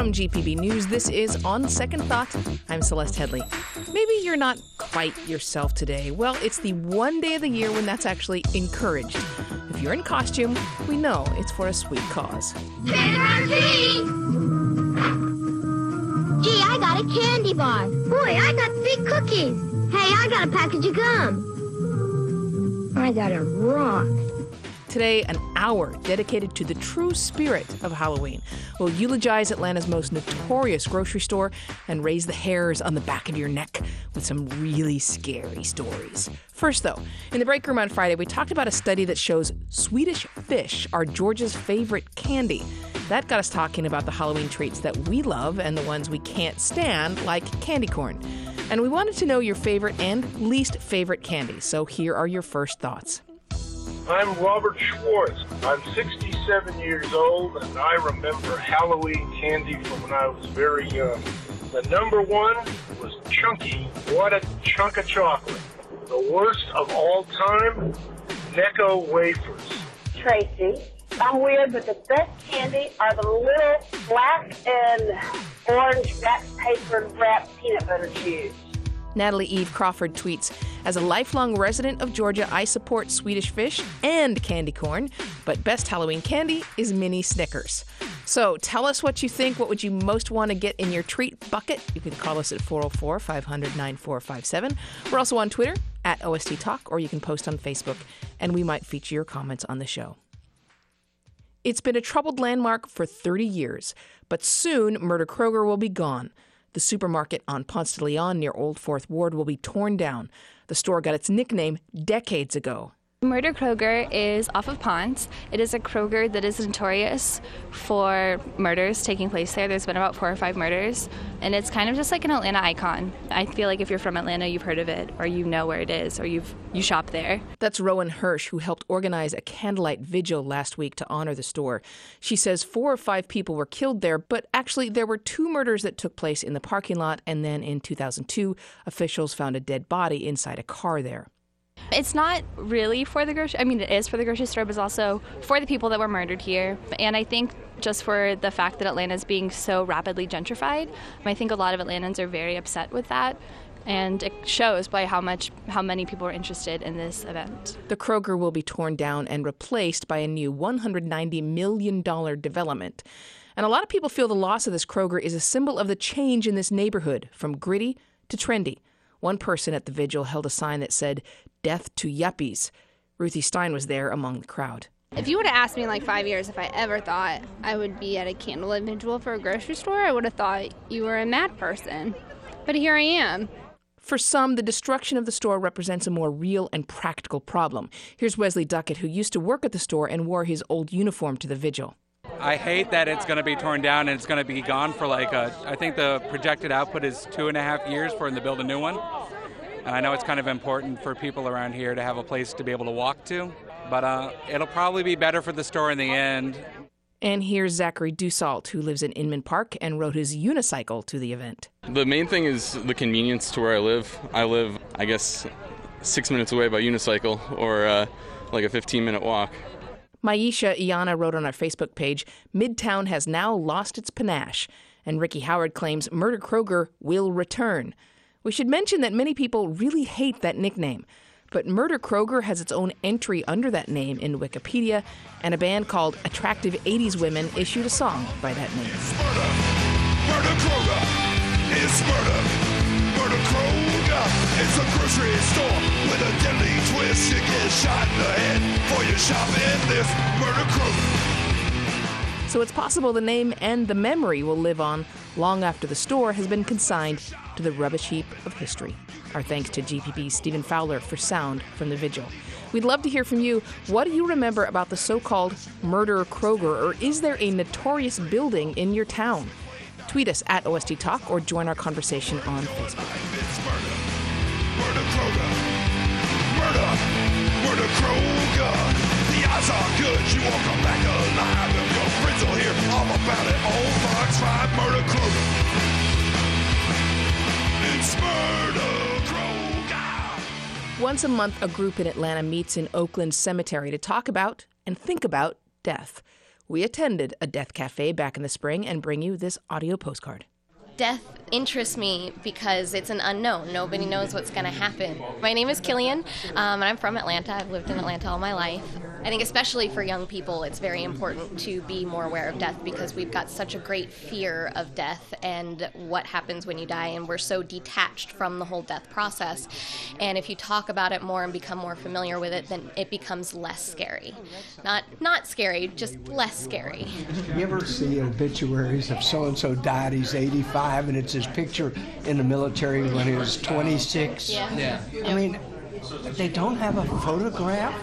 From GPB News, this is On Second Thought. I'm Celeste Headley. Maybe you're not quite yourself today. Well, it's the one day of the year when that's actually encouraged. If you're in costume, we know it's for a sweet cause. Gee, I got a candy bar. Boy, I got big cookies. Hey, I got a package of gum. I got a rock. Today, an hour dedicated to the true spirit of Halloween. We'll eulogize Atlanta's most notorious grocery store and raise the hairs on the back of your neck with some really scary stories. First, though, in the break room on Friday, we talked about a study that shows Swedish fish are Georgia's favorite candy. That got us talking about the Halloween treats that we love and the ones we can't stand, like candy corn. And we wanted to know your favorite and least favorite candies, so here are your first thoughts. I'm Robert Schwartz. I'm 67 years old, and I remember Halloween candy from when I was very young. The number one was Chunky. What a chunk of chocolate. The worst of all time, Necco wafers. Tracy. I'm weird, but the best candy are the little black and orange back paper wrapped peanut butter chews. Natalie Eve Crawford tweets, as a lifelong resident of Georgia, I support Swedish fish and candy corn, but best Halloween candy is mini Snickers. So tell us what you think. What would you most want to get in your treat bucket? You can call us at 404-500-9457. We're also on Twitter, at OST Talk, or you can post on Facebook, and we might feature your comments on the show. It's been a troubled landmark for 30 years, but soon Murder Kroger will be gone. The supermarket on Ponce de Leon near Old Fourth Ward will be torn down. The store got its nickname decades ago. Murder Kroger is off of Ponce. It is a Kroger that is notorious for murders taking place there. There's been about 4 or 5 murders, and it's kind of just like an Atlanta icon. I feel like if you're from Atlanta, you've heard of it, or you know where it is, or you shop there. That's Rowan Hirsch, who helped organize a candlelight vigil last week to honor the store. She says 4 or 5 people were killed there, but actually there were 2 murders that took place in the parking lot, and then in 2002, officials found a dead body inside a car there. It's not really for the grocery, it is for the grocery store, but it's also for the people that were murdered here. And I think just for the fact that Atlanta is being so rapidly gentrified, I think a lot of Atlantans are very upset with that. And it shows by how many people are interested in this event. The Kroger will be torn down and replaced by a new $190 million development. And a lot of people feel the loss of this Kroger is a symbol of the change in this neighborhood, from gritty to trendy. One person at the vigil held a sign that said, "Death to Yuppies." Ruthie Stein was there among the crowd. If you would have asked me in like 5 years if I ever thought I would be at a candlelight vigil for a grocery store, I would have thought you were a mad person. But here I am. For some, the destruction of the store represents a more real and practical problem. Here's Wesley Duckett, who used to work at the store and wore his old uniform to the vigil. I hate that it's going to be torn down and it's going to be gone for I think the projected output is 2.5 years for them to build a new one. And I know it's kind of important for people around here to have a place to be able to walk to, but it'll probably be better for the store in the end. And here's Zachary Dussault, who lives in Inman Park and rode his unicycle to the event. The main thing is the convenience to where I live. I live, 6 minutes away by unicycle or like a 15-minute walk. Maisha Iana wrote on our Facebook page, Midtown has now lost its panache, and Ricky Howard claims Murder Kroger will return. We should mention that many people really hate that nickname, but Murder Kroger has its own entry under that name in Wikipedia, and a band called Attractive 80s Women issued a song by that name. Murder Kroger is murder. Murder Kroger is a grocery store with a deadly twist. You get shot in the head for your shopping this Murder Kroger. So it's possible the name and the memory will live on long after the store has been consigned to the rubbish heap of history. Our thanks to GPB's Stephen Fowler for sound from the vigil. We'd love to hear from you. What do you remember about the so-called Murder Kroger, or is there a notorious building in your town? Tweet us at OST Talk or join our conversation on Facebook. It's murder. Murder Kroger. Murder Kroger. The odds are good you won't come back alive. If your friends will hear all about it on Fox 5. Murder Kroger. It's Murder Kroger. Once a month, a group in Atlanta meets in Oakland Cemetery to talk about and think about death. We attended a death cafe back in the spring and bring you this audio postcard. Death interests me because it's an unknown. Nobody knows what's going to happen. My name is Killian, and I'm from Atlanta. I've lived in Atlanta all my life. I think especially for young people, it's very important to be more aware of death because we've got such a great fear of death and what happens when you die, and we're so detached from the whole death process. And if you talk about it more and become more familiar with it, then it becomes less scary. Not scary, just less scary. You ever see obituaries of so-and-so died, he's 85, and it's his picture in the military when he was 26? Yeah. I mean, they don't have a photograph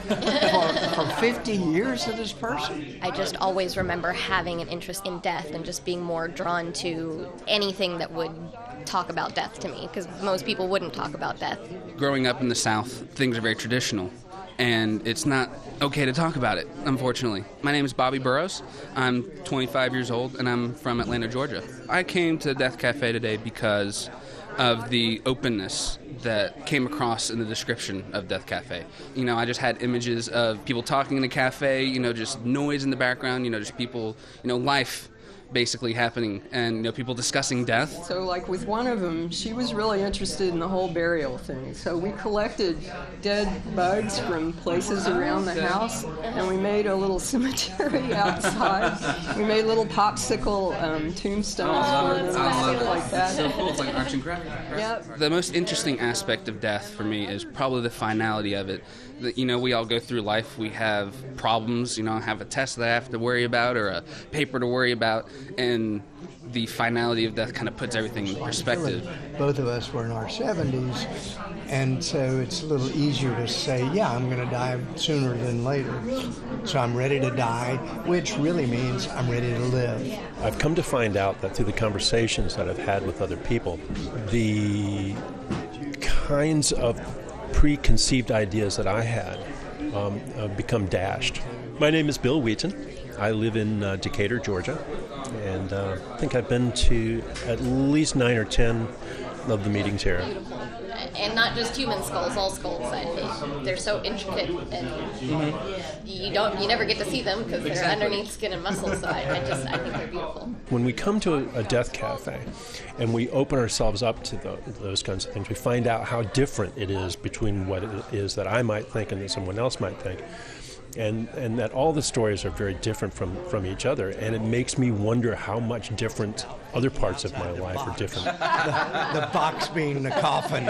for 50 years of this person? I just always remember having an interest in death and just being more drawn to anything that would talk about death to me, because most people wouldn't talk about death. Growing up in the South, things are very traditional, and it's not okay to talk about it, unfortunately. My name is Bobby Burrows. I'm 25 years old, and I'm from Atlanta, Georgia. I came to the Death Cafe today because of the openness that came across in the description of Death Cafe. You know, I just had images of people talking in the cafe, you know, just noise in the background, you know, just people, you know, life basically happening, and you know, people discussing death. So like with one of them, she was really interested in the whole burial thing. So we collected dead bugs from places around the house, and we made a little cemetery outside. We made little popsicle tombstones for them and stuff like that. So cool, it's like arts and crafts. Yep. The most interesting aspect of death for me is probably the finality of it. You know, we all go through life, we have problems, you know, I have a test that I have to worry about or a paper to worry about, and the finality of death kind of puts everything in perspective. Both of us were in our 70s, and so it's a little easier to say, yeah, I'm going to die sooner than later. So I'm ready to die, which really means I'm ready to live. I've come to find out that through the conversations that I've had with other people, the kinds of preconceived ideas that I had become dashed. My name is Bill Wheaton. I live in Decatur, Georgia, and I think I've been to at least 9 or 10 of the meetings here. And not just human skulls, all skulls. I think they're so intricate, and you never get to see them because they're underneath skin and muscle. So I think they're beautiful. When we come to a death cafe and we open ourselves up to those kinds of things, we find out how different it is between what it is that I might think and that someone else might think. And that all the stories are very different from each other, and it makes me wonder how much different other parts of my life are different. The box being the coffin.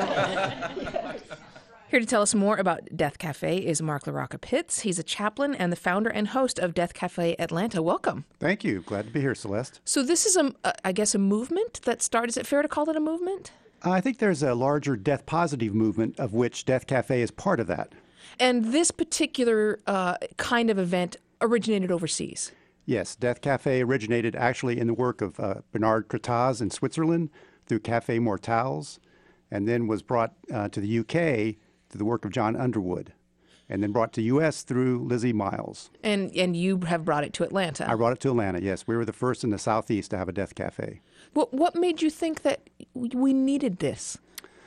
Here to tell us more about Death Cafe is Mark LaRocca Pitts. He's a chaplain and the founder and host of Death Cafe Atlanta. Welcome. Thank you. Glad to be here, Celeste. So this is, I guess, a movement that started. Is it fair to call it a movement? I think there's a larger death positive movement of which Death Cafe is part of that. And this particular kind of event originated overseas. Yes, Death Cafe originated actually in the work of Bernard Cretaz in Switzerland through Café Mortals, and then was brought to the UK through the work of John Underwood, and then brought to U.S. through Lizzie Miles. And you have brought it to Atlanta. I brought it to Atlanta, yes. We were the first in the Southeast to have a Death Cafe. Well, what made you think that we needed this?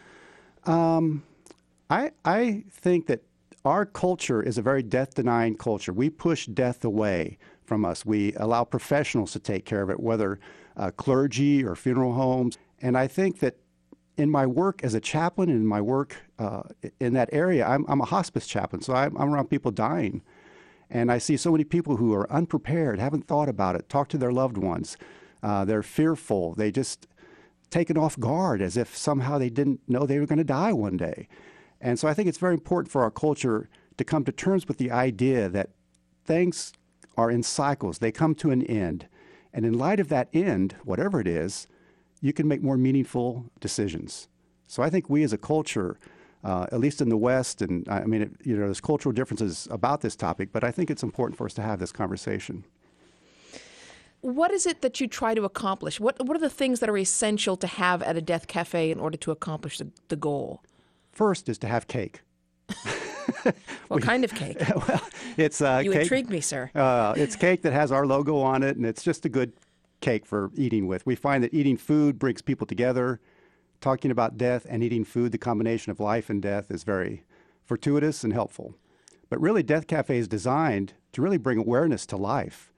I think that our culture is a very death-denying culture. We push death away from us. We allow professionals to take care of it, whether clergy or funeral homes. And I think that in my work as a chaplain, in my work in that area, I'm a hospice chaplain, so I'm around people dying. And I see so many people who are unprepared, haven't thought about it, talk to their loved ones. They're fearful. They just taken off guard as if somehow they didn't know they were going to die one day. And so I think it's very important for our culture to come to terms with the idea that things are in cycles. They come to an end. And in light of that end, whatever it is, you can make more meaningful decisions. So I think we as a culture, at least in the West, and I mean, there's cultural differences about this topic, but I think it's important for us to have this conversation. What is it that you try to accomplish? What are the things that are essential to have at a Death Cafe in order to accomplish the goal? First is to have cake. What kind of cake? Well, it's you cake. Intrigue me, sir. It's cake that has our logo on it, and it's just a good cake for eating with. We find that eating food brings people together. Talking about death and eating food, the combination of life and death, is very fortuitous and helpful. But really, Death Cafe is designed to really bring awareness to life.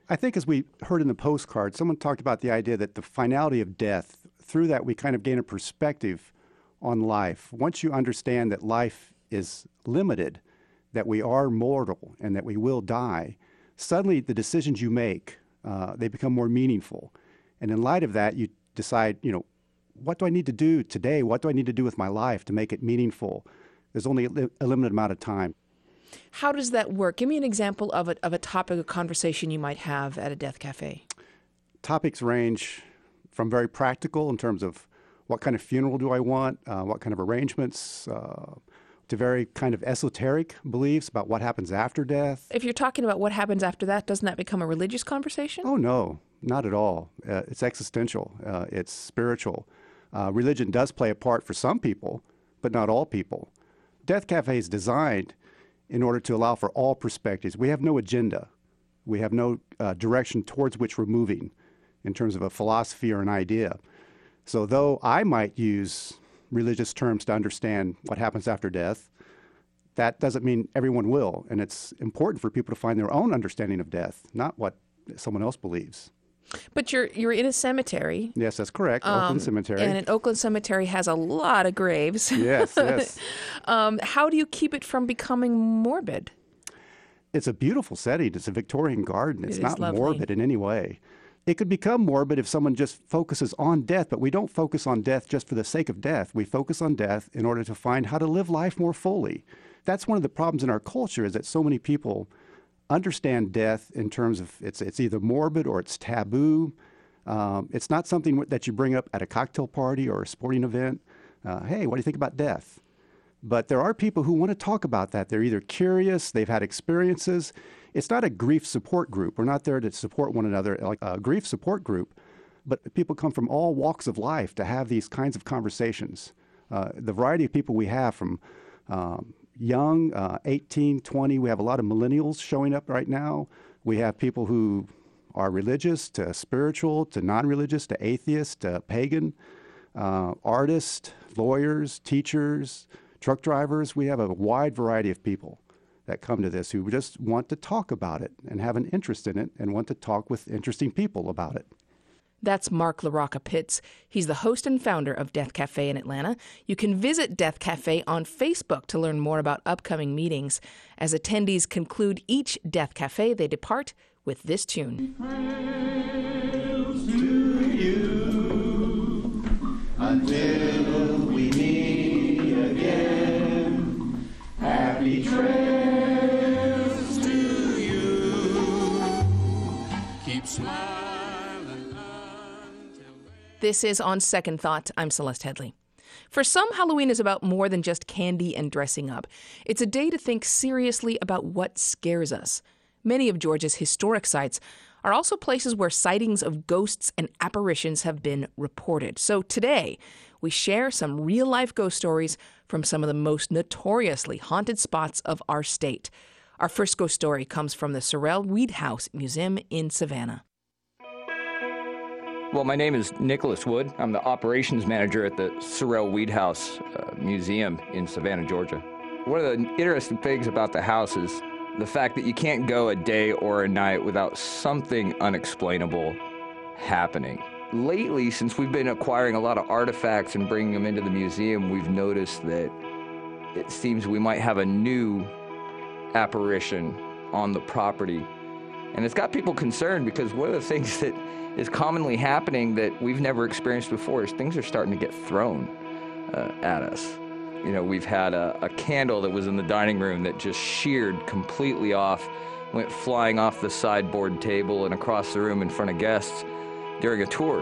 I think as we heard in the postcard, someone talked about the idea that the finality of death, through that we kind of gain a perspective on life. Once you understand that life is limited, that we are mortal and that we will die, suddenly the decisions you make, they become more meaningful. And in light of that, you decide, what do I need to do today? What do I need to do with my life to make it meaningful? There's only a limited amount of time. How does that work? Give me an example of a topic of conversation you might have at a death cafe. Topics range from very practical in terms of what kind of funeral do I want, what kind of arrangements, to very kind of esoteric beliefs about what happens after death. If you're talking about what happens after that, doesn't that become a religious conversation? Oh, no, not at all. It's existential. It's spiritual. Religion does play a part for some people, but not all people. Death Cafe is designed in order to allow for all perspectives. We have no agenda. We have no direction towards which we're moving in terms of a philosophy or an idea. So though I might use religious terms to understand what happens after death, that doesn't mean everyone will. And it's important for people to find their own understanding of death, not what someone else believes. But you're in a cemetery. Yes, that's correct. Oakland Cemetery. And an Oakland Cemetery has a lot of graves. Yes, yes. How do you keep it from becoming morbid? It's a beautiful setting. It's a Victorian garden. It's not lovely. Morbid in any way. It could become morbid if someone just focuses on death, but we don't focus on death just for the sake of death. We focus on death in order to find how to live life more fully. That's one of the problems in our culture, is that so many people understand death in terms of it's either morbid or it's taboo. It's not something that you bring up at a cocktail party or a sporting event. Hey, what do you think about death? But there are people who want to talk about that. They're either curious, they've had experiences. It's not a grief support group. We're not there to support one another like a grief support group, but people come from all walks of life to have these kinds of conversations. The variety of people we have from young, 18, 20, we have a lot of millennials showing up right now. We have people who are religious to spiritual to non-religious to atheist to pagan, artists, lawyers, teachers, truck drivers. We have a wide variety of people that come to this who just want to talk about it and have an interest in it and want to talk with interesting people about it. That's Mark LaRocca Pitts. He's the host and founder of Death Cafe in Atlanta. You can visit Death Cafe on Facebook to learn more about upcoming meetings. As attendees conclude each Death Cafe, they depart with this tune. Trails to you until we meet again. Happy trails to you. Keep smiling. This is On Second Thought. I'm Celeste Headley. For some, Halloween is about more than just candy and dressing up. It's a day to think seriously about what scares us. Many of Georgia's historic sites are also places where sightings of ghosts and apparitions have been reported. So today, we share some real-life ghost stories from some of the most notoriously haunted spots of our state. Our first ghost story comes from the Sorrel Weed House Museum in Savannah. Well, my name is Nicholas Wood. I'm the operations manager at the Sorrel Weed House Museum in Savannah, Georgia. One of the interesting things about the house is the fact that you can't go a day or a night without something unexplainable happening. Lately, since we've been acquiring a lot of artifacts and bringing them into the museum, we've noticed that it seems we might have a new apparition on the property. And it's got people concerned because one of the things that is commonly happening that we've never experienced before is things are starting to get thrown at us. You know, we've had a candle that was in the dining room that just sheared completely off, went flying off the sideboard table and across the room in front of guests during a tour.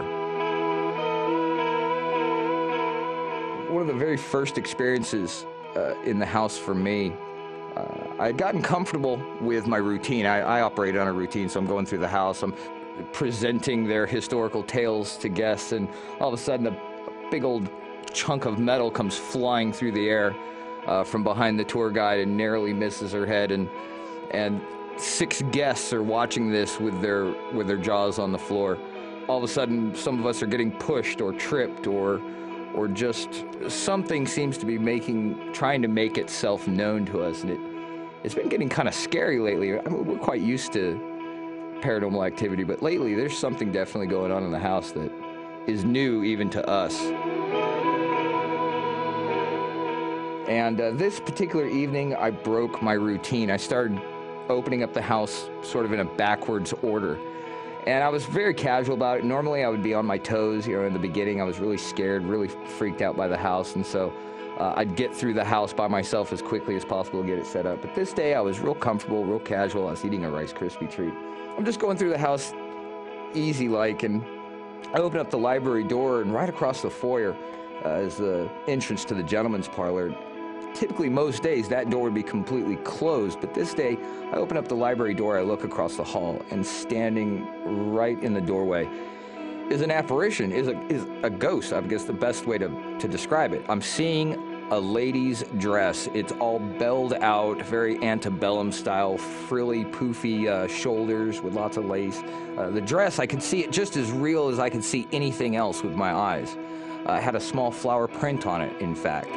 One of the very first experiences in the house for me, I had gotten comfortable with my routine. I operate on a routine, so I'm going through the house, I'm presenting their historical tales to guests, and all of a sudden a big old chunk of metal comes flying through the air from behind the tour guide and narrowly misses her head, and 6 guests are watching this with their jaws on the floor. All of a sudden, some of us are getting pushed or tripped or just something seems to be trying to make itself known to us, and it's been getting kind of scary lately. I mean, we're quite used to paranormal activity, but lately there's something definitely going on in the house that is new even to us. And this particular evening, I broke my routine. I started opening up the house sort of in a backwards order. And I was very casual about it. Normally I would be on my toes. In the beginning I was really scared, really freaked out by the house. And so I'd get through the house by myself as quickly as possible to get it set up. But this day I was real comfortable, real casual. I was eating a Rice Krispie treat. I'm just going through the house easy-like, and I open up the library door, and right across the foyer is the entrance to the gentleman's parlor. Typically, most days, that door would be completely closed, but this day, I open up the library door, I look across the hall, and standing right in the doorway is an apparition, is a ghost, I guess the best way to describe it. I'm seeing a lady's dress. It's all belled out, very antebellum style, frilly, poofy shoulders with lots of lace. The dress, I could see it just as real as I could see anything else with my eyes. It had a small flower print on it, in fact.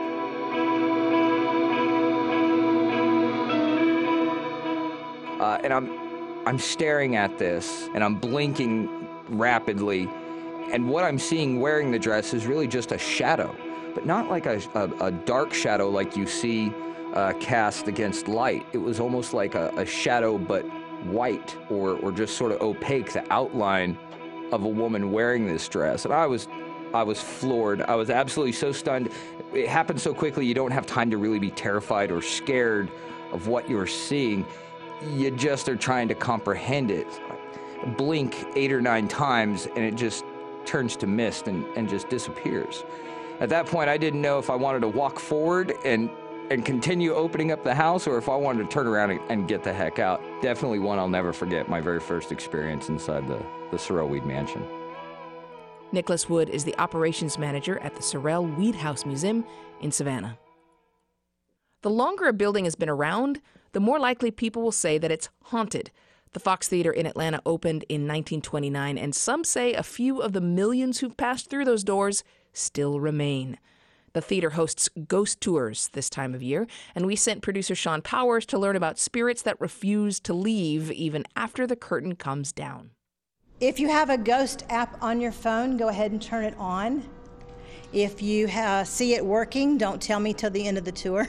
And I'm staring at this, and I'm blinking rapidly, and what I'm seeing wearing the dress is really just a shadow, but not like a dark shadow like you see cast against light. It was almost like a shadow, but white, or just sort of opaque, the outline of a woman wearing this dress. And I was floored. I was absolutely so stunned. It happened so quickly, you don't have time to really be terrified or scared of what you're seeing. You just are trying to comprehend it. Blink 8 or 9 times, and it just turns to mist and just disappears. At that point, I didn't know if I wanted to walk forward and continue opening up the house, or if I wanted to turn around and get the heck out. Definitely one I'll never forget, my very first experience inside the Sorrel Weed Mansion. Nicholas Wood is the operations manager at the Sorrel Weed House Museum in Savannah. The longer a building has been around, the more likely people will say that it's haunted. The Fox Theater in Atlanta opened in 1929, and some say a few of the millions who've passed through those doors still remain. The theater hosts ghost tours this time of year, and we sent producer Sean Powers to learn about spirits that refuse to leave even after the curtain comes down. If you have a ghost app on your phone, go ahead and turn it on. If you see it working, don't tell me till the end of the tour.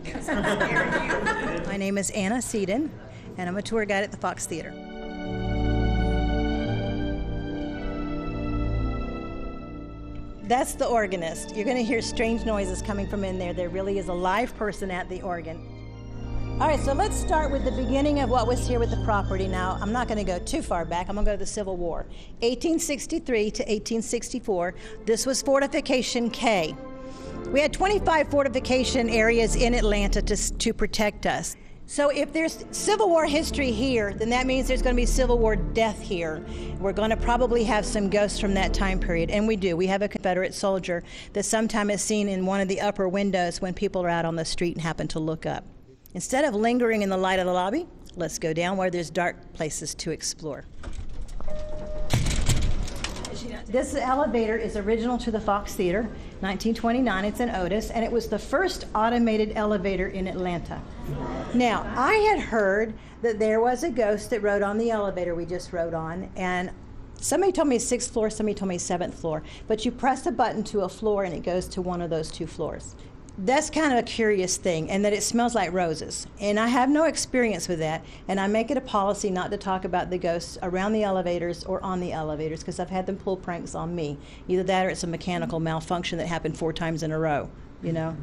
My name is Anna Seaton, and I'm a tour guide at the Fox Theater. That's the organist. You're going to hear strange noises coming from in there. There really is a live person at the organ. All right, so let's start with the beginning of what was here with the property. Now, I'm not going to go too far back. I'm going to go to the Civil War. 1863 to 1864, this was Fortification K. We had 25 fortification areas in Atlanta to protect us. So if there's Civil War history here, then that means there's going to be Civil War death here. We're going to probably have some ghosts from that time period, and we do. We have a Confederate soldier that sometimes is seen in one of the upper windows when people are out on the street and happen to look up. Instead of lingering in the light of the lobby, let's go down where there's dark places to explore. This elevator is original to the Fox Theater, 1929. It's an Otis, and it was the first automated elevator in Atlanta. Now, I had heard that there was a ghost that rode on the elevator we just rode on, and somebody told me 6th floor, somebody told me 7th floor, but you press a button to a floor and it goes to one of those 2 floors. That's kind of a curious thing, and that it smells like roses. And I have no experience with that, and I make it a policy not to talk about the ghosts around the elevators or on the elevators, because I've had them pull pranks on me. Either that or it's a mechanical malfunction that happened 4 times in a row, you know.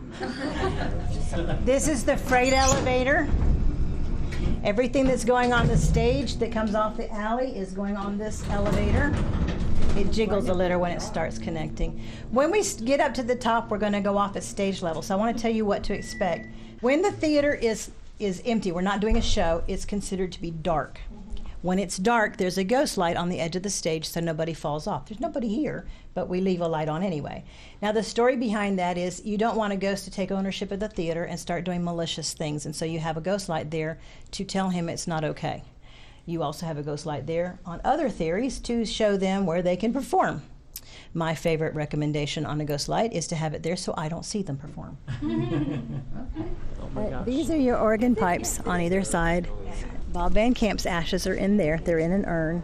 This is the freight elevator. Everything that's going on the stage that comes off the alley is going on this elevator. It jiggles a little when it starts connecting. When we get up to the top, we're going to go off at stage level. So I want to tell you what to expect. When the theater is empty, we're not doing a show, it's considered to be dark. When it's dark, there's a ghost light on the edge of the stage so nobody falls off. There's nobody here, but we leave a light on anyway. Now the story behind that is you don't want a ghost to take ownership of the theater and start doing malicious things, and so you have a ghost light there to tell him it's not okay. You also have a ghost light there on other theories to show them where they can perform. My favorite recommendation on a ghost light is to have it there so I don't see them perform. Oh my gosh. These are your organ pipes on either side. Bob Van Camp's ashes are in there. They're in an urn.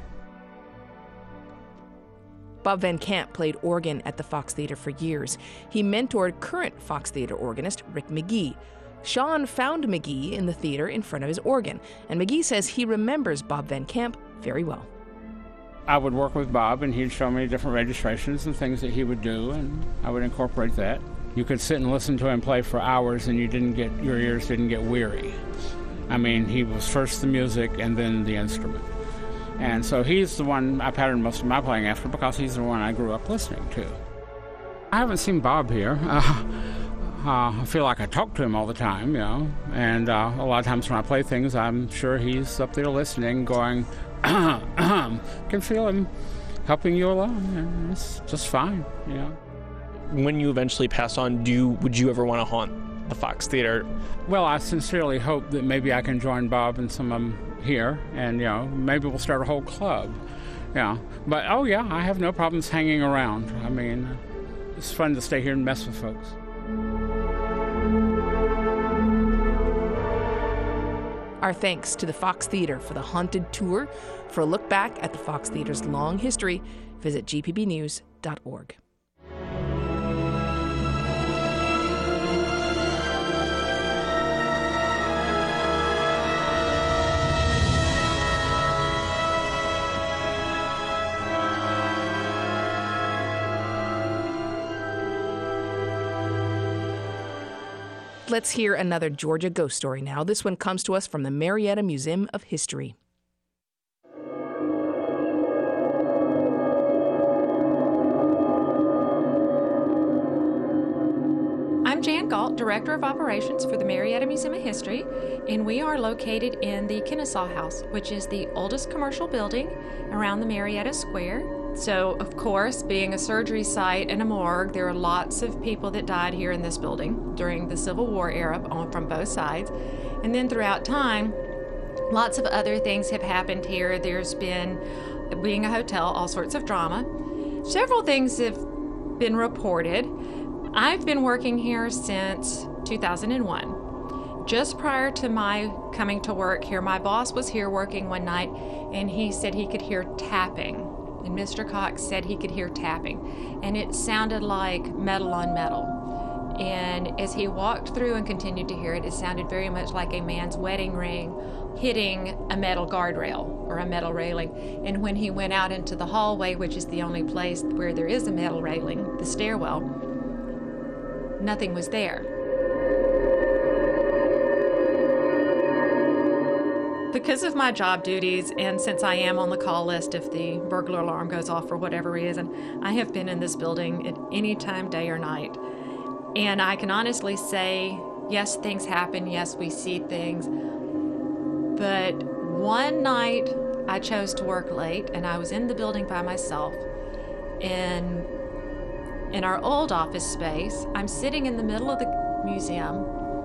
Bob Van Camp played organ at the Fox Theater for years. He mentored current Fox Theater organist Rick McGee. Sean found McGee in the theater in front of his organ, and McGee says he remembers Bob Van Camp very well. I would work with Bob, and he'd show me different registrations and things that he would do, and I would incorporate that. You could sit and listen to him play for hours, and your ears didn't get weary. I mean, he was first the music and then the instrument. And so he's the one I patterned most of my playing after because he's the one I grew up listening to. I haven't seen Bob here. I feel like I talk to him all the time, and a lot of times when I play things, I'm sure he's up there listening, going, can feel him helping you along, and it's just fine, When you eventually pass on, would you ever want to haunt the Fox Theater? Well, I sincerely hope that maybe I can join Bob and some of them here, and maybe we'll start a whole club. But I have no problems hanging around. I mean, it's fun to stay here and mess with folks. Our thanks to the Fox Theater for the Haunted Tour. For a look back at the Fox Theater's long history, visit gpbnews.org. Let's hear another Georgia ghost story now. This one comes to us from the Marietta Museum of History. I'm Jan Galt, Director of Operations for the Marietta Museum of History, and we are located in the Kennesaw House, which is the oldest commercial building around the Marietta Square. So, of course, being a surgery site and a morgue, there are lots of people that died here in this building during the Civil War era from both sides. And then throughout time, lots of other things have happened here. There's been, being a hotel, all sorts of drama. Several things have been reported. I've been working here since 2001. Just prior to my coming to work here, my boss was here working one night, and he said he could hear tapping. And Mr. Cox said he could hear tapping, and it sounded like metal on metal. And as he walked through and continued to hear it, it sounded very much like a man's wedding ring hitting a metal guardrail or a metal railing. And when he went out into the hallway, which is the only place where there is a metal railing, the stairwell, nothing was there. Because of my job duties, and since I am on the call list if the burglar alarm goes off for whatever reason, I have been in this building at any time, day or night. And I can honestly say, yes, things happen, yes, we see things. But one night I chose to work late, and I was in the building by myself. And in our old office space, I'm sitting in the middle of the museum,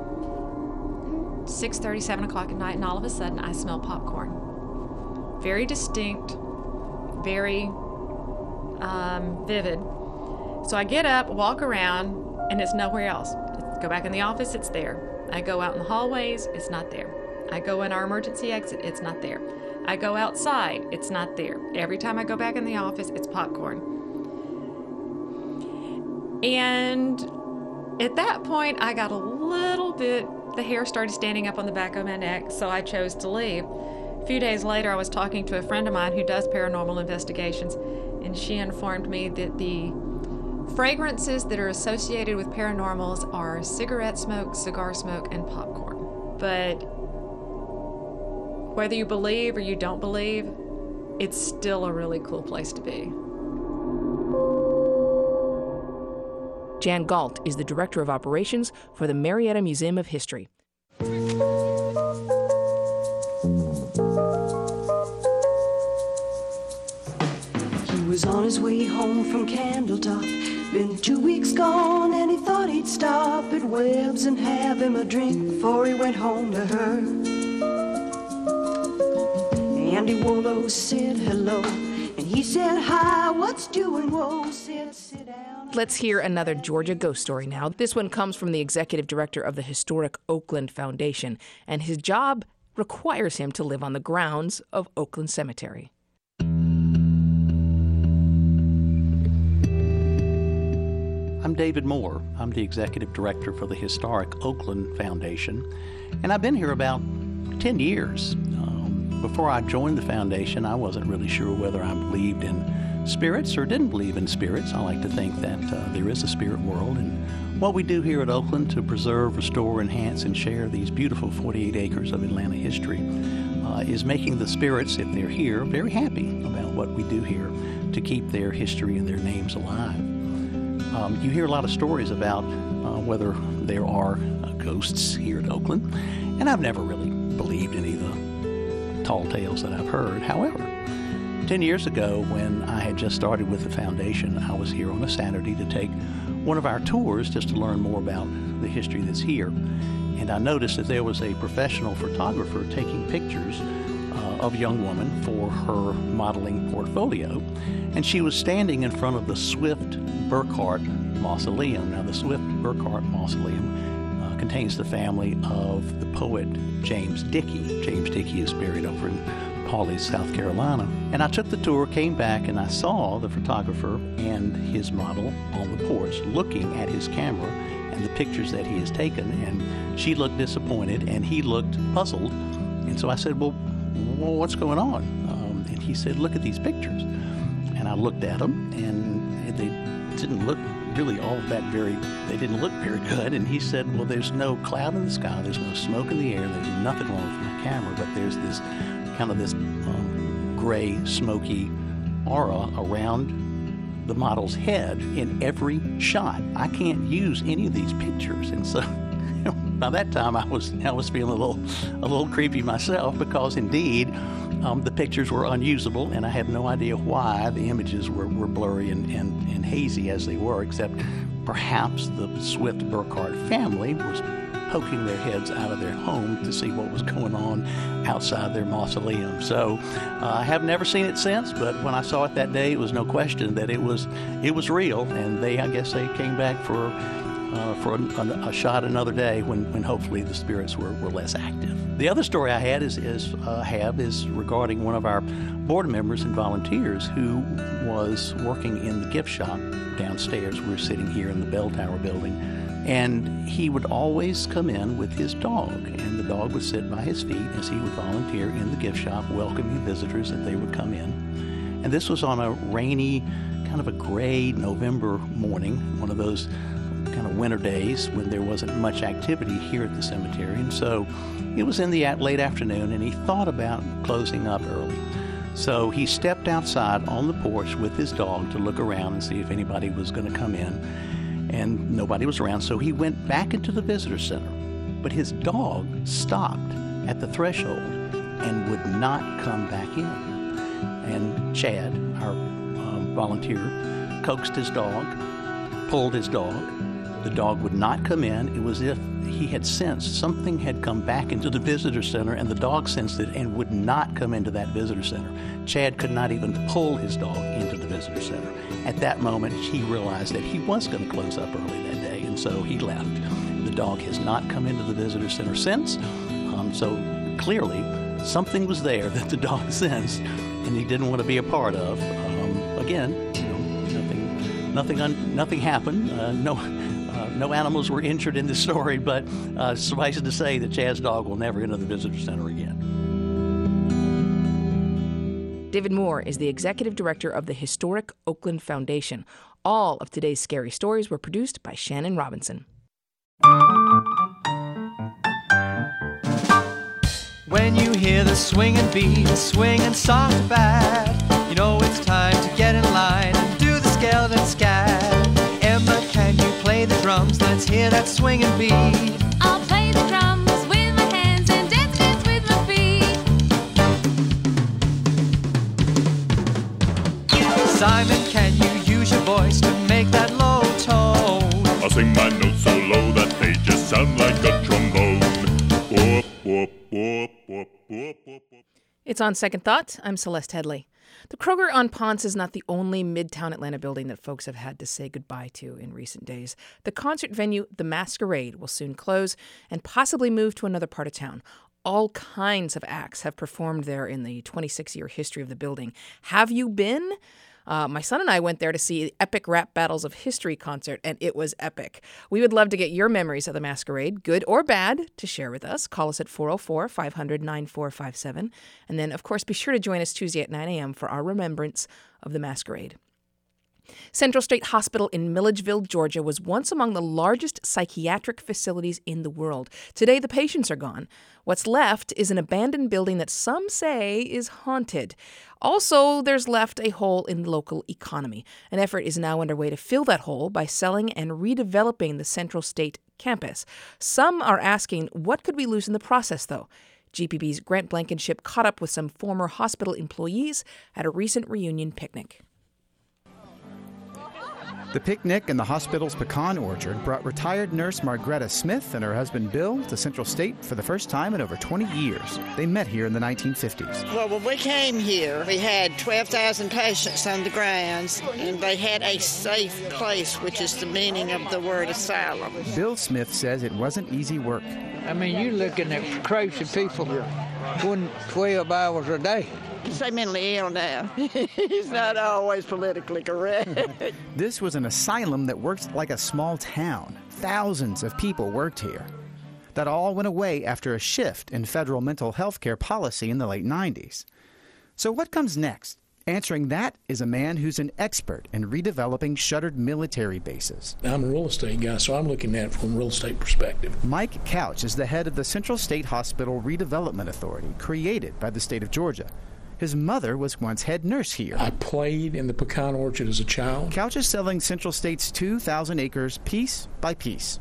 6:30, 7 o'clock at night, and all of a sudden I smell popcorn. Very distinct, very vivid. So I get up, walk around, and it's nowhere else. Go back in the office, it's there. I go out in the hallways, it's not there. I go in our emergency exit, it's not there. I go outside, it's not there. Every time I go back in the office, it's popcorn. And at that point, I got a little bit, the hair started standing up on the back of my neck, so I chose to leave. A few days later, I was talking to a friend of mine who does paranormal investigations, and she informed me that the fragrances that are associated with paranormals are cigarette smoke, cigar smoke, and popcorn. But whether you believe or you don't believe, it's still a really cool place to be. Jan Galt is the Director of Operations for the Marietta Museum of History. He was on his way home from Candletop. Been 2 weeks gone and he thought he'd stop at Webb's and have him a drink before he went home to her. Andy Wollo said hello and he said hi, what's doing? Whoa, said sit down. Let's hear another Georgia ghost story now. This one comes from the executive director of the historic Oakland Foundation, and his job requires him to live on the grounds of Oakland Cemetery. I'm David Moore. I'm the executive director for the historic Oakland Foundation, and I've been here about 10 years. Before I joined the foundation, I wasn't really sure whether I believed in spirits or didn't believe in spirits. I like to think that there is a spirit world, and what we do here at Oakland to preserve, restore, enhance, and share these beautiful 48 acres of Atlanta history is making the spirits, if they're here, very happy about what we do here to keep their history and their names alive. You hear a lot of stories about whether there are ghosts here at Oakland, and I've never really believed any of the tall tales that I've heard. However, 10 years ago, when I had just started with the foundation, I was here on a Saturday to take one of our tours just to learn more about the history that's here. And I noticed that there was a professional photographer taking pictures of a young woman for her modeling portfolio, and she was standing in front of the Swift Burkhardt Mausoleum. Now, the Swift Burkhardt Mausoleum contains the family of the poet James Dickey. James Dickey is buried over in Pauley, South Carolina. And I took the tour, came back, and I saw the photographer and his model on the porch looking at his camera and the pictures that he has taken, and she looked disappointed and he looked puzzled. And so I said, well, what's going on? And he said, look at these pictures. And I looked at them, and they didn't look really they didn't look very good. And he said, well, there's no cloud in the sky, there's no smoke in the air, there's nothing wrong with my camera, but there's this kind of this gray, smoky aura around the model's head in every shot. I can't use any of these pictures. And so by that time, I was feeling a little creepy myself, because indeed the pictures were unusable, and I had no idea why the images were blurry and hazy as they were, except perhaps the Swift Burkhardt family was poking their heads out of their home to see what was going on outside their mausoleum. So I have never seen it since, but when I saw it that day, it was no question that it was real, and I guess they came back for a shot another day when hopefully the spirits were less active. The other story I had is regarding one of our board members and volunteers who was working in the gift shop downstairs. We were sitting here in the Bell Tower building, and he would always come in with his dog, and the dog would sit by his feet as he would volunteer in the gift shop, welcoming visitors that they would come in. And this was on a rainy, kind of a gray November morning, one of those kind of winter days when there wasn't much activity here at the cemetery. And so it was in the late afternoon, and he thought about closing up early. So he stepped outside on the porch with his dog to look around and see if anybody was going to come in, and nobody was around. So he went back into the visitor center, but his dog stopped at the threshold and would not come back in. And Chad, our volunteer, coaxed his dog, pulled his dog. The dog would not come in. It was as if he had sensed something had come back into the visitor center, and the dog sensed it and would not come into that visitor center. Chad could not even pull his dog into the visitor center. At that moment, he realized that he was going to close up early that day, and so he left. The dog has not come into the visitor center since, so clearly something was there that the dog sensed and he didn't want to be a part of. Again, nothing happened. No animals were injured in this story, but suffice it to say that Chad's dog will never enter the visitor center again. David Moore is the executive director of the Historic Oakland Foundation. All of today's scary stories were produced by Shannon Robinson. When you hear the swinging beat, the swinging soft bad, you know it's time to get in line and do the skeleton scat. Emma, can you play the drums? Let's hear that swinging beat. I'll play the drums with my hands and dance with my feet. Simon, can you use your voice to make that low tone? I'll sing my notes so low that they just sound like a trombone. Whoop, whoop, whoop, whoop, whoop, whoop. It's On Second Thought. I'm Celeste Headley. The Kroger on Ponce is not the only Midtown Atlanta building that folks have had to say goodbye to in recent days. The concert venue, The Masquerade, will soon close and possibly move to another part of town. All kinds of acts have performed there in the 26-year history of the building. Have you been? My son and I went there to see the Epic Rap Battles of History concert, and it was epic. We would love to get your memories of the masquerade, good or bad, to share with us. Call us at 404-500-9457. And then, of course, be sure to join us Tuesday at 9 a.m. for our remembrance of the masquerade. Central State Hospital in Milledgeville, Georgia, was once among the largest psychiatric facilities in the world. Today, the patients are gone. What's left is an abandoned building that some say is haunted. Also, there's left a hole in the local economy. An effort is now underway to fill that hole by selling and redeveloping the Central State campus. Some are asking, what could we lose in the process, though? GPB's Grant Blankenship caught up with some former hospital employees at a recent reunion picnic. The picnic in the hospital's pecan orchard brought retired nurse Margreta Smith and her husband Bill to Central State for the first time in over 20 years. They met here in the 1950s. Well, when we came here, we had 12,000 patients on the grounds, and they had a safe place, which is the meaning of the word asylum. Bill Smith says it wasn't easy work. I mean, you're looking at crazy people 12 hours a day. Say mentally ill now. He's not always politically correct. This was an asylum that worked like a small town. Thousands of people worked here. That all went away after a shift in federal mental health care policy in the late 90s. So what comes next? Answering that is a man who's an expert in redeveloping shuttered military bases. I'm a real estate guy, so I'm looking at it from a real estate perspective. Mike Couch is the head of the Central State Hospital Redevelopment Authority, created by the state of Georgia. His mother was once head nurse here. I played in the pecan orchard as a child. Couch is selling Central State's 2,000 acres piece by piece.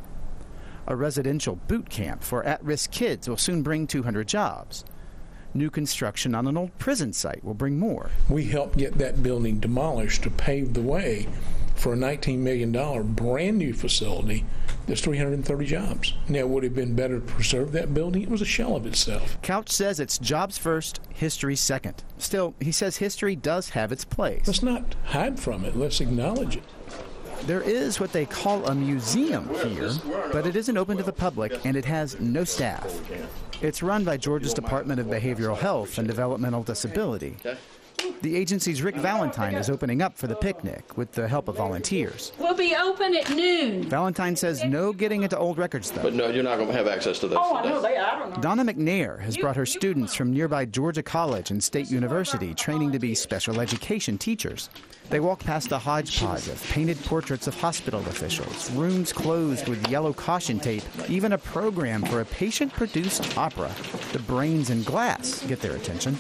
A residential boot camp for at-risk kids will soon bring 200 jobs. New construction on an old prison site will bring more. We helped get that building demolished to pave the way for a $19 million brand new facility that's 330 jobs. Now, would it have been better to preserve that building? It was a shell of itself. Couch says it's jobs first, history second. Still, he says history does have its place. Let's not hide from it. Let's acknowledge it. There is what they call a museum here, but it isn't open to the public and it has no staff. It's run by Georgia's Department of Behavioral Health and Developmental Disability. The agency's Rick Valentine is opening up for the picnic with the help of volunteers. We'll be open at noon. Valentine says no getting into old records, though. But no, you're not going to have access to those. Oh, I know they are. I don't know. Donna McNair has brought her students from nearby Georgia College and State University training to be special education teachers. They walk past a hodgepodge of painted portraits of hospital officials, rooms closed with yellow caution tape, even a program for a patient-produced opera. The brains and glass get their attention.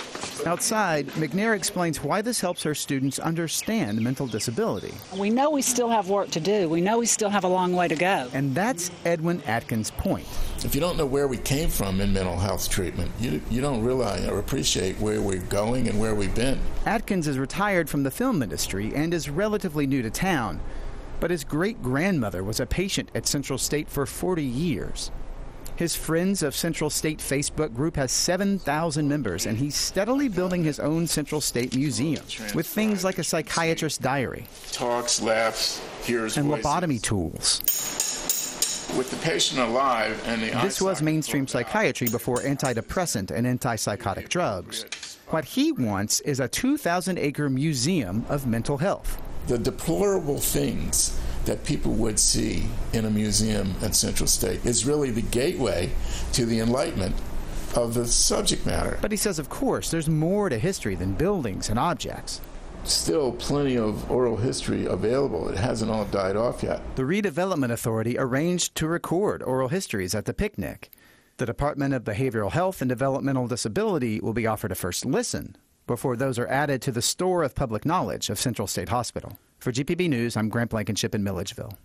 Outside, McNair explains why this helps her students understand mental disability. We know we still have work to do. We know we still have a long way to go. And that's Edwin Atkins' point. If you don't know where we came from in mental health treatment, you don't realize or appreciate where we're going and where we've been. Atkins is retired from the film industry and is relatively new to town. But his great-grandmother was a patient at Central State for 40 years. His Friends of Central State Facebook group has 7,000 members, and he's steadily building his own Central State museum with things like a psychiatrist's diary. Talks, laughs, hears and voices. lobotomy tools. With the patient alive and the This was mainstream psychiatry before antidepressant and antipsychotic drugs. What he wants is a 2,000-acre museum of mental health. The deplorable things that people would see in a museum at Central State is really the gateway to the enlightenment of the subject matter. But he says, of course, there's more to history than buildings and objects. Still plenty of oral history available. It hasn't all died off yet. The Redevelopment Authority arranged to record oral histories at the picnic. The Department of Behavioral Health and Developmental Disability will be offered a first listen before those are added to the store of public knowledge of Central State Hospital. For GPB News, I'm Grant Blankenship in Milledgeville.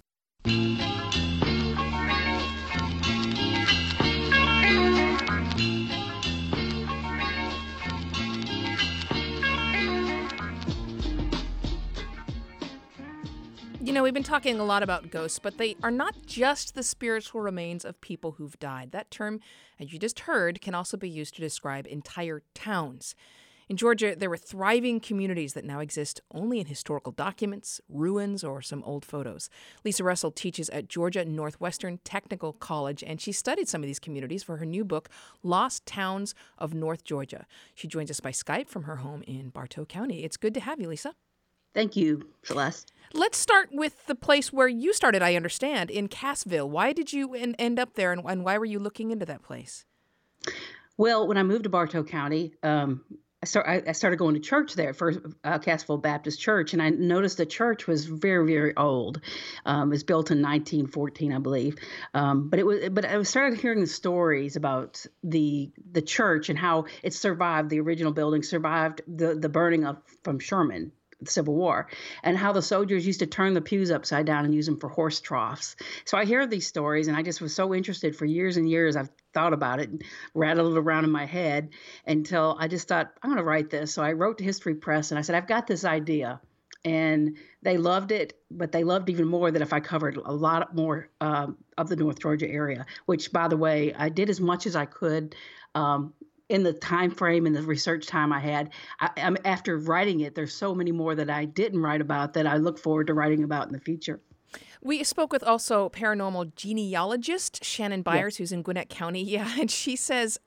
You know, we've been talking a lot about ghosts, but they are not just the spiritual remains of people who've died. That term, as you just heard, can also be used to describe entire towns. In Georgia, there were thriving communities that now exist only in historical documents, ruins, or some old photos. Lisa Russell teaches at Georgia Northwestern Technical College, and she studied some of these communities for her new book, Lost Towns of North Georgia. She joins us by Skype from her home in Bartow County. It's good to have you, Lisa. Thank you, Celeste. Let's start with the place where you started, I understand, in Cassville. Why did you end up there, and why were you looking into that place? Well, when I moved to Bartow County, I started going to church there, First Cassville Baptist Church, and I noticed the church was very, very old. It was built in 1914, I believe. But I started hearing the stories about the church and how it survived. The original building survived the burning from Sherman, the Civil War, and how the soldiers used to turn the pews upside down and use them for horse troughs. So I hear these stories, and I just was so interested for years and years. I've thought about it and rattled it around in my head until I just thought, I'm going to write this. So I wrote to History Press, and I said, I've got this idea. And they loved it, but they loved even more that if I covered a lot more of the North Georgia area, which, by the way, I did as much as I could in the time frame and the research time I had. After writing it, there's so many more that I didn't write about that I look forward to writing about in the future. We spoke with also paranormal genealogist Shannon Byers, who's in Gwinnett County. Yeah, and she says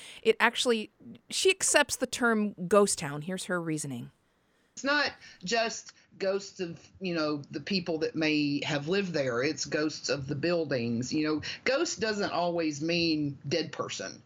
she accepts the term ghost town. Here's her reasoning. It's not just ghosts of, the people that may have lived there. It's ghosts of the buildings. Ghost doesn't always mean dead person.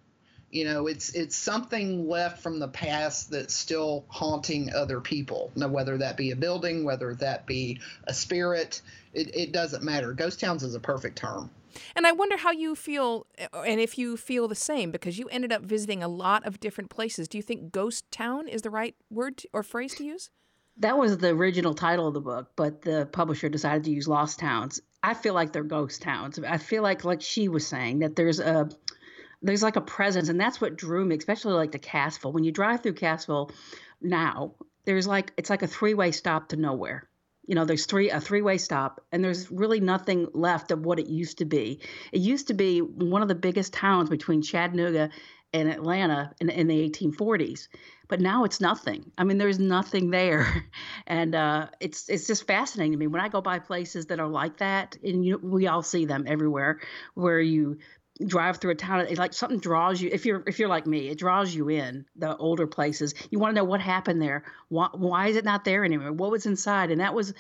It's something left from the past that's still haunting other people. Now, whether that be a building, whether that be a spirit, it doesn't matter. Ghost towns is a perfect term. And I wonder how you feel, and if you feel the same, because you ended up visiting a lot of different places. Do you think ghost town is the right word or phrase to use? That was the original title of the book, but the publisher decided to use lost towns. I feel like they're ghost towns. I feel like she was saying, that there's like a presence, and that's what drew me, especially like to Cassville. When you drive through Cassville now, it's like a three-way stop to nowhere. There's a three-way stop, and there's really nothing left of what it used to be. It used to be one of the biggest towns between Chattanooga and Atlanta in the 1840s, but now it's nothing. I mean, there's nothing there, and it's just fascinating to me when I go by places that are like that, and we all see them everywhere, where you drive through a town, it's like something draws you. If you're like me, it draws you in the older places. You want to know what happened there. Why is it not there anymore? What was inside? And that was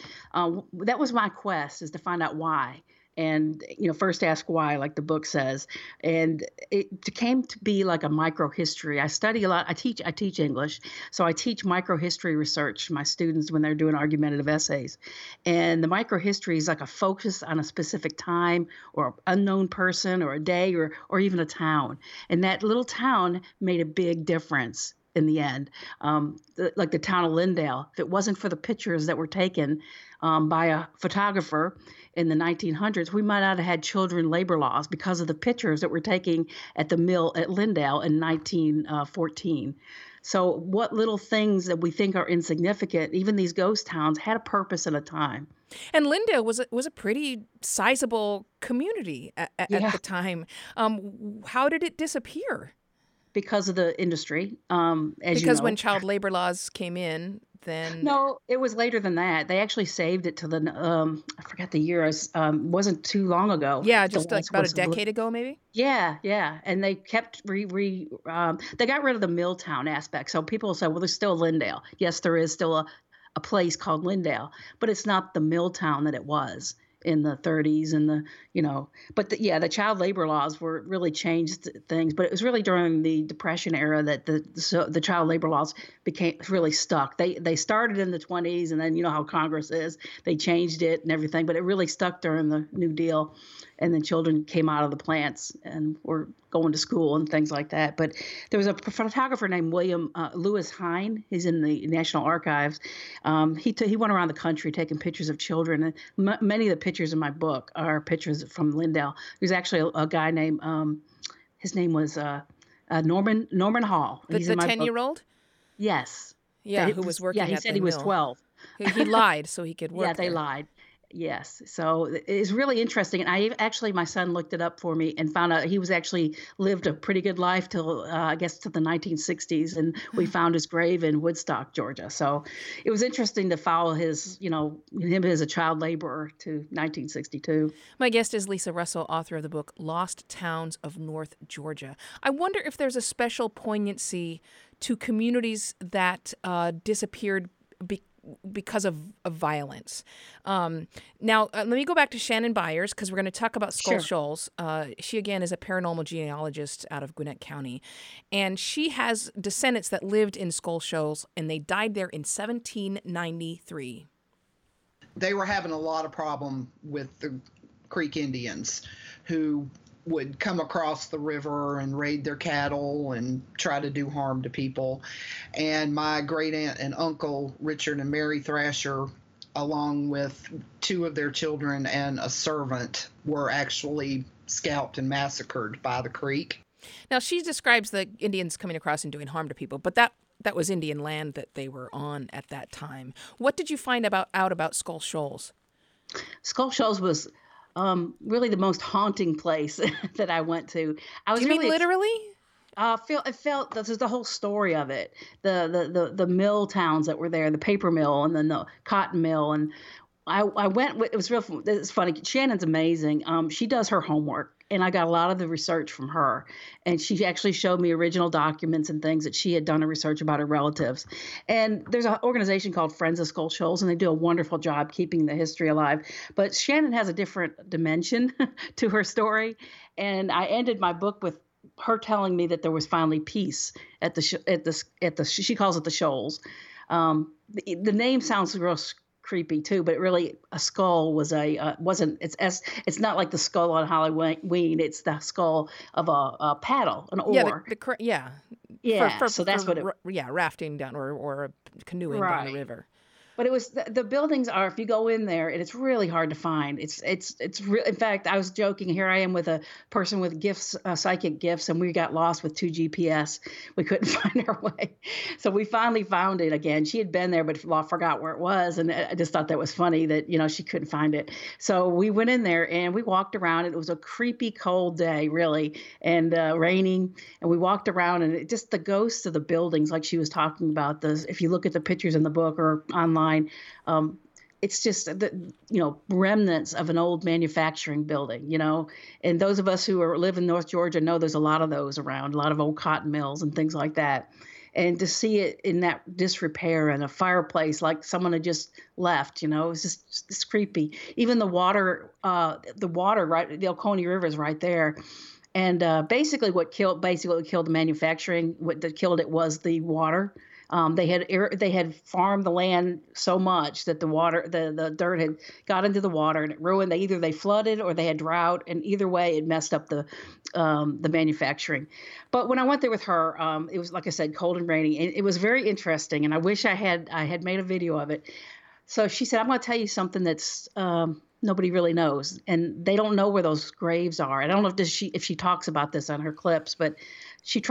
my quest, is to find out why. And, first ask why, like the book says. And it came to be like a microhistory. I study a lot. I teach English. So I teach microhistory research to my students when they're doing argumentative essays. And the microhistory is like a focus on a specific time or unknown person or a day or even a town. And that little town made a big difference in the end. Like the town of Lindale, if it wasn't for the pictures that were taken by a photographer in the 1900s, we might not have had children labor laws because of the pictures that were taken at the mill at Lindale in 1914. So what little things that we think are insignificant, even these ghost towns, had a purpose at a time. And Lindale was a pretty sizable community at the time. How did it disappear? Because of the industry, because when child labor laws came in, then no, it was later than that. They actually saved it to the I forgot the year. Wasn't too long ago. Yeah, just like about a decade ago, maybe. Yeah, and they kept they got rid of the Milltown aspect. So people say, well, there's still Lindale. Yes, there is still a place called Lindale, but it's not the Milltown that it was in the 30s and the child labor laws really changed things, but it was really during the Depression era that the child labor laws became really stuck. They started in the 20s, and then you know how Congress is, they changed it and everything, but it really stuck during the New Deal, and then children came out of the plants and were going to school and things like that. But there was a photographer named Lewis Hine. He's in the National Archives. He went around the country taking pictures of children. And many of the pictures in my book are pictures from Lindale. There's actually a guy named, his name was Norman Hall. The 10-year-old? Yes. Yeah, who was working at the mill. He said he was 12. He lied so he could work Yeah, they there. lied. Yes. So it's really interesting. And my son looked it up for me and found out he was actually lived a pretty good life till, I guess, to the 1960s. And we found his grave in Woodstock, Georgia. So it was interesting to follow him as a child laborer to 1962. My guest is Lisa Russell, author of the book Lost Towns of North Georgia. I wonder if there's a special poignancy to communities that disappeared because of violence. Now, let me go back to Shannon Byers, because we're going to talk about Skull Shoals. She, again, is a paranormal genealogist out of Gwinnett County, and she has descendants that lived in Skull Shoals, and they died there in 1793. They were having a lot of problem with the Creek Indians, who would come across the river and raid their cattle and try to do harm to people. And my great aunt and uncle, Richard and Mary Thrasher, along with 2 of their children and a servant, were actually scalped and massacred by the Creek. Now, she describes the Indians coming across and doing harm to people, but that was Indian land that they were on at that time. What did you find out about Skull Shoals? Skull Shoals was really the most haunting place that I went to. I was Do you mean literally? It felt this is the whole story of it. The mill towns that were there, the paper mill and then the cotton mill, and I went with, it's funny. Shannon's amazing. She does her homework, and I got a lot of the research from her. And she actually showed me original documents and things that she had done a research about her relatives. And there's an organization called Friends of Skull Shoals, and they do a wonderful job keeping the history alive. But Shannon has a different dimension to her story. And I ended my book with her telling me that there was finally peace at the she calls it the Shoals. The name sounds real creepy too, but really a skull was it's not like the skull on Halloween. It's the skull of a paddle, an oar. So that's what rafting down or canoeing down the river. But it was the buildings are, if you go in there, and it's really hard to find. It's real. In fact, I was joking. Here I am with a person with gifts, psychic gifts, and we got lost with 2 GPS. We couldn't find our way, so we finally found it again. She had been there, but forgot where it was, and I just thought that was funny that she couldn't find it. So we went in there and we walked around. And it was a creepy, cold day, really, and raining. And we walked around, and just the ghosts of the buildings, like she was talking about. If you look at the pictures in the book or online. It's just remnants of an old manufacturing building, and those of us who live in North Georgia know there's a lot of those around, a lot of old cotton mills and things like that. And to see it in that disrepair and a fireplace like someone had just left, it's creepy. Even the water, right, the Oconee River is right there. And basically what killed the manufacturing, what killed it was the water. They had farmed the land so much that the dirt had got into the water and it ruined. Either they flooded or they had drought, and either way it messed up the manufacturing. But when I went there with her, it was, like I said, cold and rainy, and it was very interesting. And I wish I had made a video of it. So she said, "I'm going to tell you something that's nobody really knows, and they don't know where those graves are." I don't know if she talks about this on her clips, but she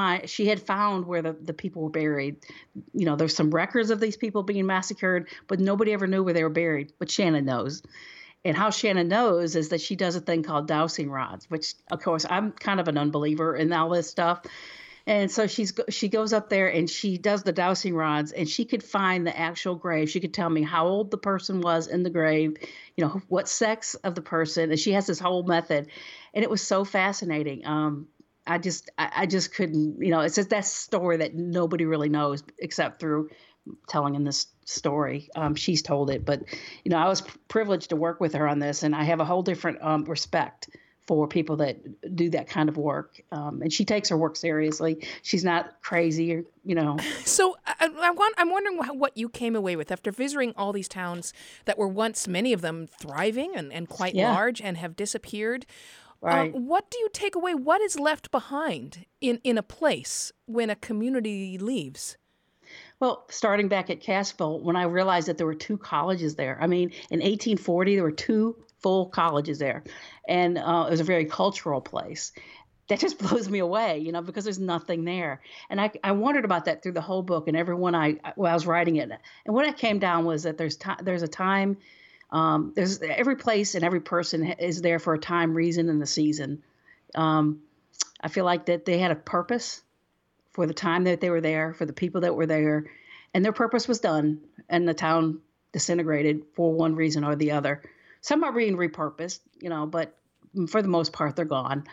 had found where the people were buried. There's some records of these people being massacred, but nobody ever knew where they were buried. But Shannon knows. And how Shannon knows is that she does a thing called dowsing rods, which, of course, I'm kind of an unbeliever in all this stuff. And so she goes up there and she does the dowsing rods, and she could find the actual grave. She could tell me how old the person was in the grave, what sex of the person. And she has this whole method. And it was so fascinating. I just couldn't, it's just that story that nobody really knows except through telling in this story. She's told it, but, I was privileged to work with her on this, and I have a whole different respect for people that do that kind of work. And she takes her work seriously. She's not crazy, So I'm wondering what you came away with after visiting all these towns that were once, many of them, thriving and quite large and have disappeared. Right. What do you take away? What is left behind in a place when a community leaves? Well, starting back at Cassville, when I realized that there were 2 colleges there. I mean, in 1840, there were 2 full colleges there. And it was a very cultural place. That just blows me away, because there's nothing there. And I wondered about that through the whole book, and everyone I was writing it. And what I came down was that there's a time There's every place and every person is there for a time, reason, and the season. I feel like that they had a purpose for the time that they were there, for the people that were there, and their purpose was done, and the town disintegrated for one reason or the other. Some are being repurposed, but for the most part, they're gone.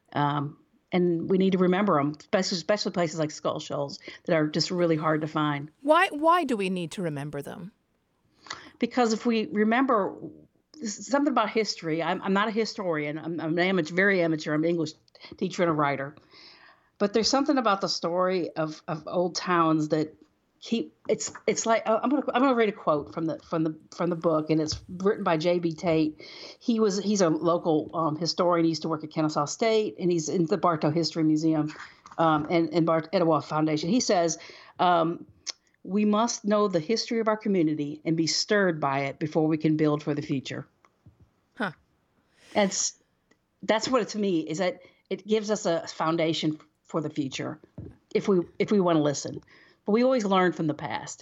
And we need to remember them, especially places like Skull Shoals that are just really hard to find. Why do we need to remember them? Because if we remember something about history, I'm not a historian. I'm an very amateur. I'm an English teacher and a writer. But there's something about the story of old towns that it's like I'm gonna read a quote from the book, and it's written by J.B. Tate. He's a local historian. He used to work at Kennesaw State, and he's in the Bartow History Museum and Etowah Foundation. He says, we must know the history of our community and be stirred by it before we can build for the future. Huh. And that's what it to me is, that it gives us a foundation for the future if we want to listen. But we always learn from the past.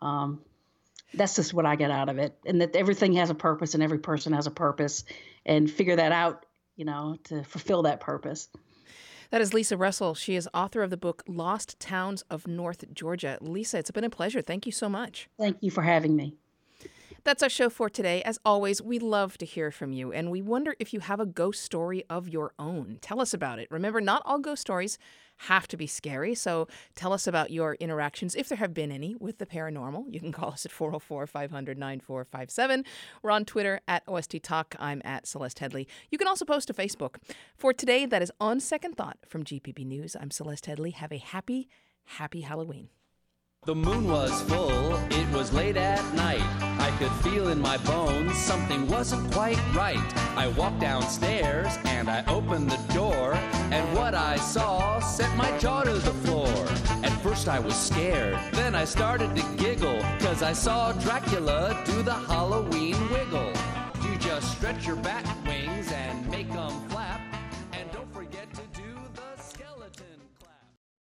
That's just what I get out of it. And that everything has a purpose and every person has a purpose, and figure that out, to fulfill that purpose. That is Lisa Russell. She is author of the book Lost Towns of North Georgia. Lisa, it's been a pleasure. Thank you so much. Thank you for having me. That's our show for today. As always, we love to hear from you, and we wonder if you have a ghost story of your own. Tell us about it. Remember, not all ghost stories have to be scary, so tell us about your interactions, if there have been any, with the paranormal. You can call us at 404-500-9457. We're on Twitter at OST Talk. I'm at Celeste Headley. You can also post to Facebook. For today, that is On Second Thought from GPB News. I'm Celeste Headley. Have a happy, happy Halloween. The moon was full, it was late at night. I could feel in my bones something wasn't quite right. I walked downstairs and I opened the door, and what I saw sent my jaw to the floor. At first I was scared, then I started to giggle, 'cause I saw Dracula do the Halloween wiggle. You just stretch your back